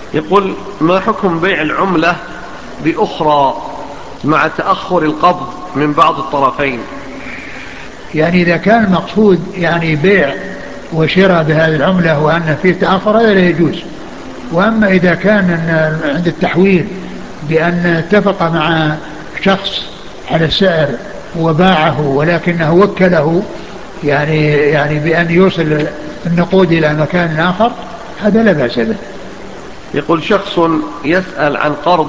يقول: ما حكم بيع العملة بأخرى مع تأخر القبض من بعض الطرفين؟ يعني إذا كان المقصود يعني بيع وشراء بهذه العملة وأن فيه تأخر هذا لا يجوز. وأما إذا كان عند التحويل بأن اتفق مع شخص على سعر وباعه ولكنه وكله يعني بأن يوصل النقود إلى مكان آخر، هذا لا بأس به. يقول: شخص يسأل عن قرض